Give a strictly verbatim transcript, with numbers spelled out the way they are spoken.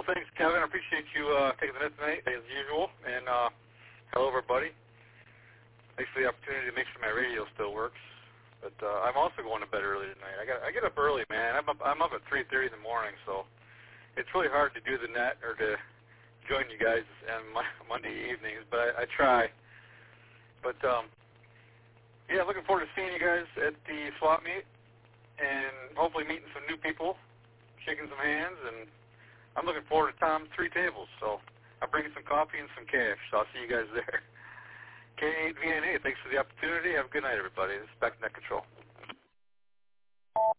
thanks, Kevin. I appreciate you uh, taking the net tonight, as usual. And uh, hello, everybody. Thanks for the opportunity to make sure my radio still works. But uh, I'm also going to bed early tonight. I got I get up early, man. I'm up, I'm up at three thirty in the morning, so it's really hard to do the net or to join you guys on Monday evenings. But I, I try. But um, yeah, looking forward to seeing you guys at the swap meet and hopefully meeting some new people, shaking some hands, and I'm looking forward to Tom's three tables. So I'm bringing some coffee and some cash. So I'll see you guys there. K eight V N A, thanks for the opportunity. Have a good night, everybody. This is Back to Net Control.